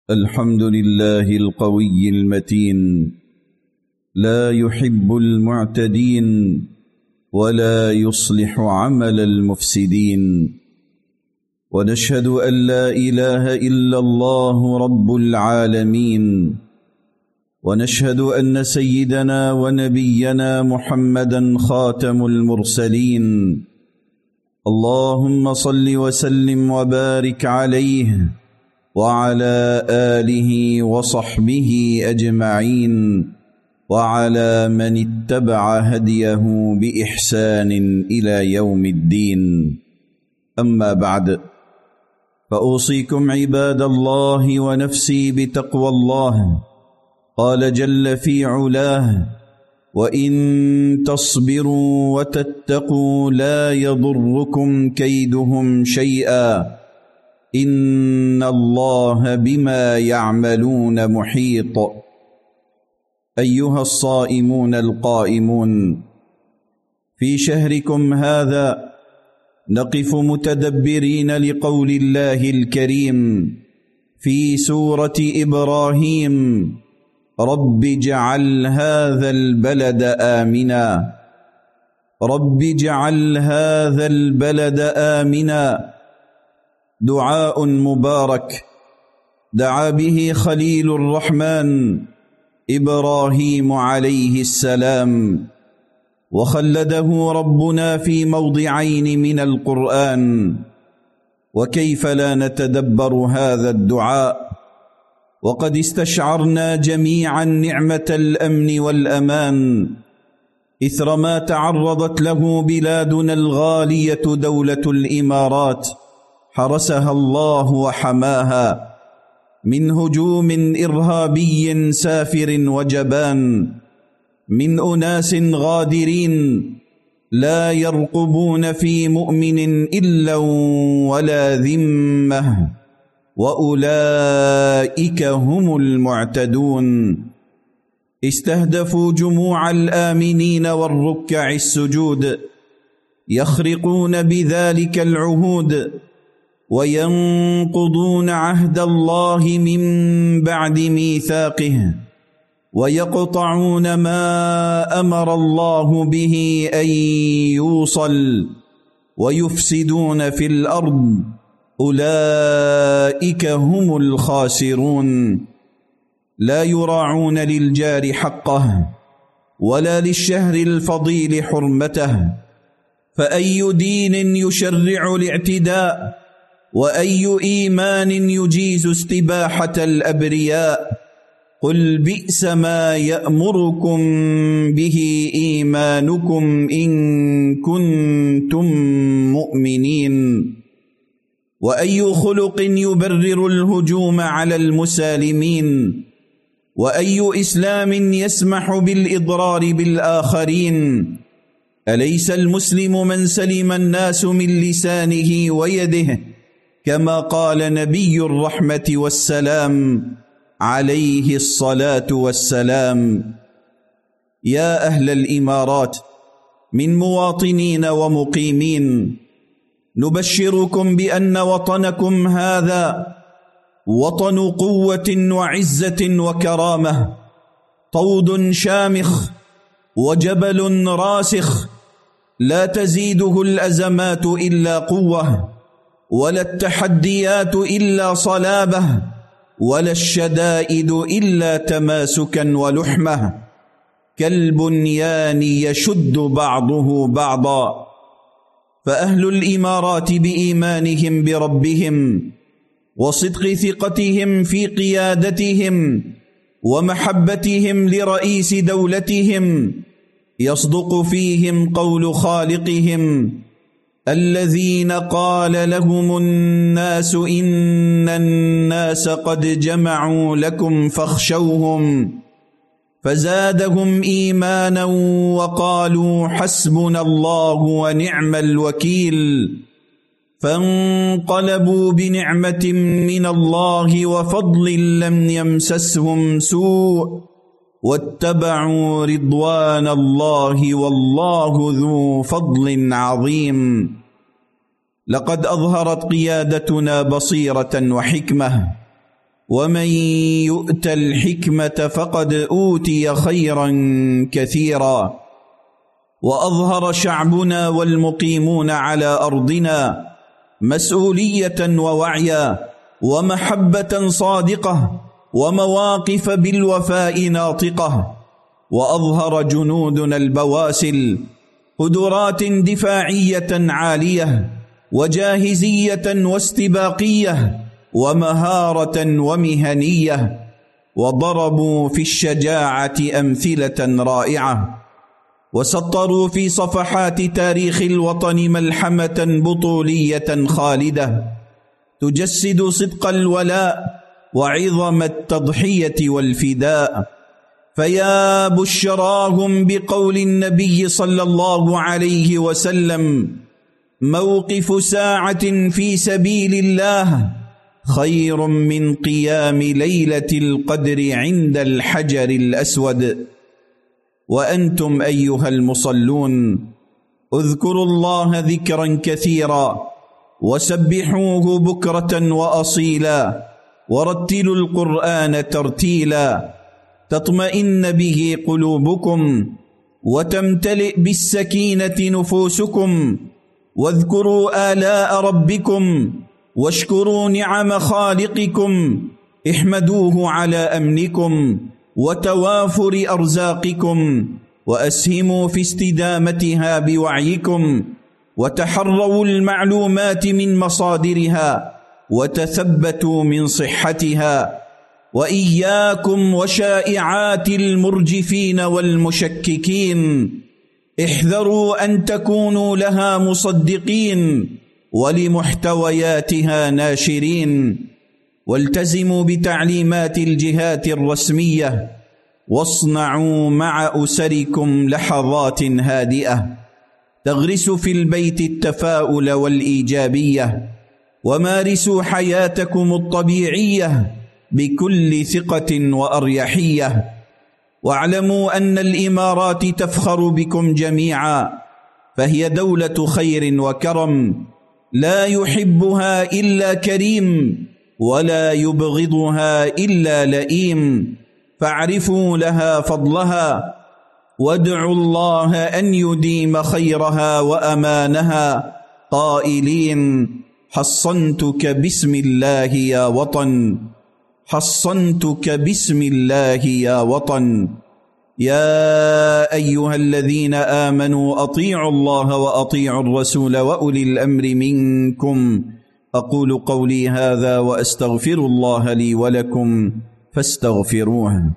الحمد لله القوي المتين، لا يحب المعتدين ولا يصلح عمل المفسدين. ونشهد أن لا إله إلا الله رب العالمين، ونشهد أن سيدنا ونبينا محمدا خاتم المرسلين. اللهم صل وسلم وبارك عليه وعلى آله وصحبه أجمعين، وعلى من اتبع هديه بإحسان إلى يوم الدين. أما بعد، فأوصيكم عباد الله ونفسي بتقوى الله. قال جل في علاه: وإن تصبروا وتتقوا لا يضركم كيدهم شيئا إن الله بما يعملون محيط. أيها الصائمون القائمون، في شهركم هذا نقف متدبرين لقول الله الكريم في سورة إبراهيم: رب اجعل هذا البلد آمنا. رب اجعل هذا البلد آمنا، دعاء مبارك دعا به خليل الرحمن إبراهيم عليه السلام، وخلده ربنا في موضعين من القرآن. وكيف لا نتدبر هذا الدعاء وقد استشعرنا جميعا نعمة الأمن والأمان إثر ما تعرضت له بلادنا الغالية دولة الإمارات، حرسها الله وحماها من هجوم إرهابي سافر وجبان، من أناس غادرين لا يرقبون في مؤمن إلا ولا ذمة، وأولئك هم المعتدون. استهدفوا جموع الآمنين والركع السجود، يخرقون بذلك العهود وينقضون عهد الله من بعد ميثاقه، ويقطعون ما أمر الله به أن يوصل، ويفسدون في الأرض. أولئك هم الخاسرون. لا يراعون للجار حقه ولا للشهر الفضيل حرمته، فأي دين يشرع الاعتداء، وأي إيمان يجيز استباحة الأبرياء؟ قل بئس ما يأمركم به إيمانكم إن كنتم مؤمنين. وأي خلق يبرر الهجوم على المسالمين؟ وأي إسلام يسمح بالإضرار بالآخرين؟ أليس المسلم من سلم الناس من لسانه ويده، كما قال نبي الرحمة والسلام عليه الصلاة والسلام؟ يا أهل الإمارات من مواطنين ومقيمين، نبشركم بأن وطنكم هذا وطن قوة وعزة وكرامة، طود شامخ وجبل راسخ، لا تزيده الأزمات إلا قوة، ولا التحديات إلا صلابة، ولا الشدائد إلا تماسكا ولحمة، كالبنيان يشد بعضه بعضا. فأهل الإمارات بإيمانهم بربهم وصدق ثقتهم في قيادتهم ومحبتهم لرئيس دولتهم يصدق فيهم قول خالقهم: الذين قال لهم الناس إن الناس قد جمعوا لكم فاخشوهم، فزادهم إيمانا وقالوا حسبنا الله ونعم الوكيل. فانقلبوا بنعمة من الله وفضل لم يمسسهم سوء، واتبعوا رضوان الله والله ذو فضل عظيم. لقد أظهرت قيادتنا بصيرة وحكمة، ومن يؤت الحكمة فقد أوتي خيرا كثيرا. وأظهر شعبنا والمقيمون على أرضنا مسؤولية ووعيا ومحبة صادقة ومواقف بالوفاء ناطقة. وأظهر جنودنا البواسل قدرات دفاعية عالية وجاهزية واستباقية ومهارة ومهنية، وضربوا في الشجاعة أمثلة رائعة، وسطروا في صفحات تاريخ الوطن ملحمة بطولية خالدة تجسد صدق الولاء وعظم التضحية والفداء. فيا بشراهم بقول النبي صلى الله عليه وسلم: موقف ساعة في سبيل الله خير من قيام ليلة القدر عند الحجر الأسود. وأنتم أيها المصلون اذكروا الله ذكرا كثيرا وسبحوه بكرة وأصيلا ورتلوا القرآن ترتيلا تطمئن به قلوبكم وتمتلئ بالسكينة نفوسكم. واذكروا آلاء ربكم واشكروا نعم خالقكم، احمدوه على أمنكم وتوافر أرزاقكم، وأسهموا في استدامتها بوعيكم، وتحروا المعلومات من مصادرها وتثبتوا من صحتها. وإياكم وشائعات المرجفين والمشككين، احذروا أن تكونوا لها مصدقين ولمحتوياتها ناشرين. والتزموا بتعليمات الجهات الرسمية، واصنعوا مع أسركم لحظات هادئة تغرس في البيت التفاؤل والإيجابية، ومارسوا حياتكم الطبيعية بكل ثقة وأريحية. واعلموا أن الإمارات تفخر بكم جميعا، فهي دولة خير وكرم لا يحبها إلا كريم ولا يبغضها إلا لئيم، فاعرفوا لها فضلها وادعوا الله أن يديم خيرها وأمانها قائلين: حصنتك بسم الله يا وطن، حصنتك بسم الله يا وطن. يا أيها الذين آمنوا أطيعوا الله وأطيعوا الرسول وأولي الأمر منكم. أقول قولي هذا وأستغفر الله لي ولكم فاستغفروه.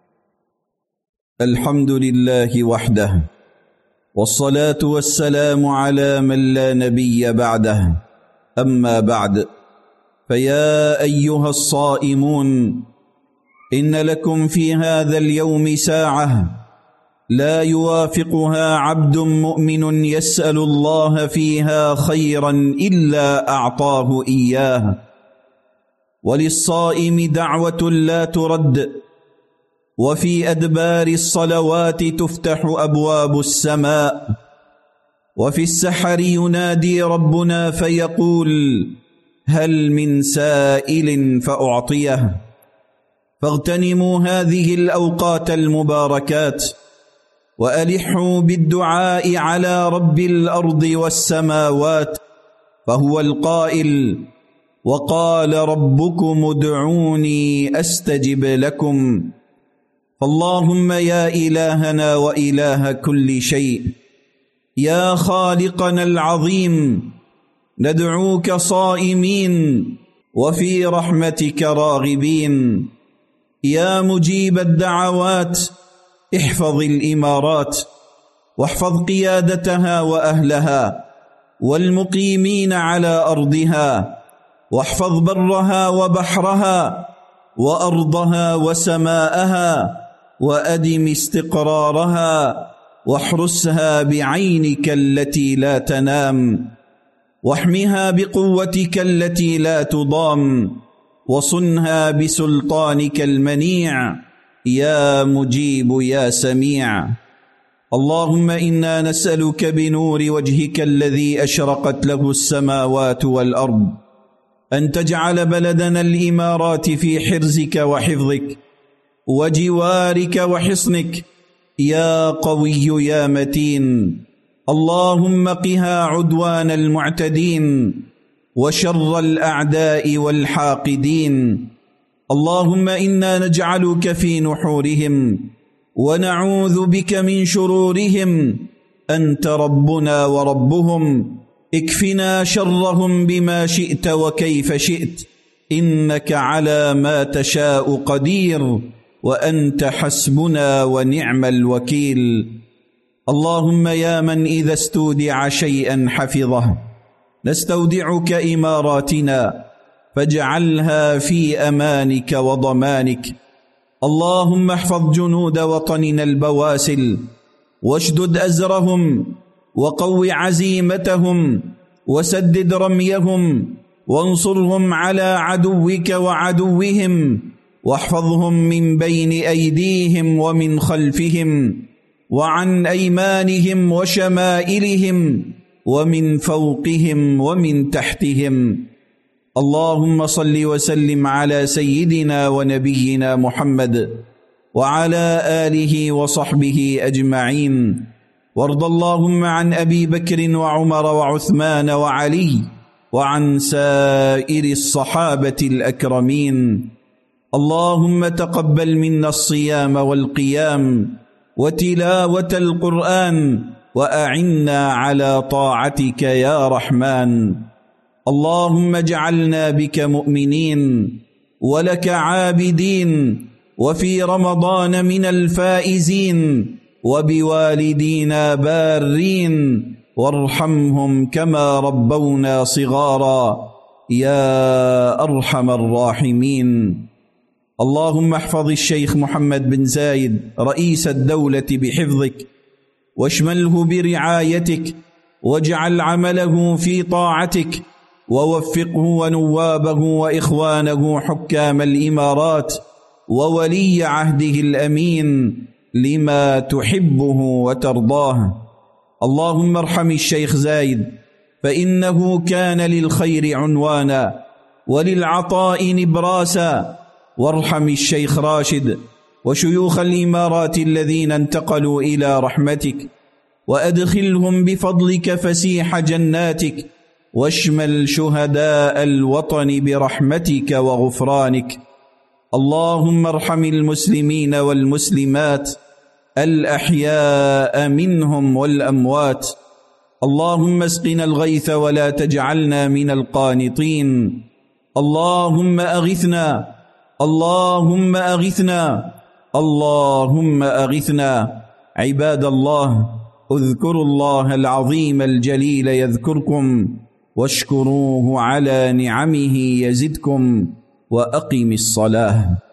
الحمد لله وحده، والصلاة والسلام على من لا نبي بعده. أما بعد، فيا أيها الصائمون، إن لكم في هذا اليوم ساعة لا يوافقها عبد مؤمن يسأل الله فيها خيرا إلا أعطاه إياه. وللصائم دعوة لا ترد، وفي أدبار الصلوات تفتح أبواب السماء، وفي السحر ينادي ربنا فيقول: هل من سائل فأعطيه. فاغتنموا هذه الأوقات المباركات وألحوا بالدعاء على رب الأرض والسماوات، فهو القائل: وقال ربكم ادعوني أستجب لكم. فاللهم يا إلهنا وإله كل شيء، يا خالقنا العظيم، ندعوك صائمين وفي رحمتك راغبين. يا مجيب الدعوات، احفظ الإمارات واحفظ قيادتها وأهلها والمقيمين على أرضها، واحفظ برها وبحرها وأرضها وسماءها، وأدم استقرارها، واحرسها بعينك التي لا تنام، واحمها بقوتك التي لا تضام، وصنها بسلطانك المنيع، يا مجيب يا سميع. اللهم إنا نسألك بنور وجهك الذي أشرقت له السماوات والأرض أن تجعل بلدنا الإمارات في حرزك وحفظك وجوارك وحصنك يا قوي يا متين. اللهم قها عدوان المعتدين وشر الأعداء والحاقدين. اللهم إنا نجعلك في نحورهم ونعوذ بك من شرورهم. أنت ربنا وربهم، اكفنا شرهم بما شئت وكيف شئت، إنك على ما تشاء قدير، وأنت حسبنا ونعم الوكيل. اللهم يا من إذا استودع شيئا حفظه، نستودعك إماراتنا فاجعلها في أمانك وضمانك. اللهم احفظ جنود وطننا البواسل، واشدد أزرهم، وقو عزيمتهم، وسدد رميهم، وانصرهم على عدوك وعدوهم، واحفظهم من بين أيديهم ومن خلفهم وعن أيمانهم وشمائلهم ومن فوقهم ومن تحتهم. اللهم صل وسلم على سيدنا ونبينا محمد وعلى آله وصحبه أجمعين. وارض اللهم عن أبي بكر وعمر وعثمان وعلي وعن سائر الصحابة الأكرمين. اللهم تقبل منا الصيام والقيام وتلاوة القرآن، وأعنا على طاعتك يا رحمن. اللهم اجعلنا بك مؤمنين ولك عابدين، وفي رمضان من الفائزين، وبوالدينا بارين، وارحمهم كما ربونا صغارا يا أرحم الراحمين. اللهم احفظ الشيخ محمد بن زايد رئيس الدولة بحفظك، واشمله برعايتك، واجعل عمله في طاعتك، ووفقه ونوابه وإخوانه حكام الإمارات وولي عهده الأمين لما تحبه وترضاه. اللهم ارحم الشيخ زايد، فإنه كان للخير عنوانا وللعطاء نبراسا. وارحم الشيخ راشد وشيوخ الإمارات الذين انتقلوا إلى رحمتك، وأدخلهم بفضلك فسيح جناتك، واشمل شهداء الوطن برحمتك وغفرانك. اللهم ارحم المسلمين والمسلمات الأحياء منهم والأموات. اللهم اسقنا الغيث ولا تجعلنا من القانطين. اللهم أغثنا، اللهم أغثنا، اللهم أغثنا. عباد الله، اذكروا الله العظيم الجليل يذكركم، واشكروه على نعمه يزدكم، وأقم الصلاة.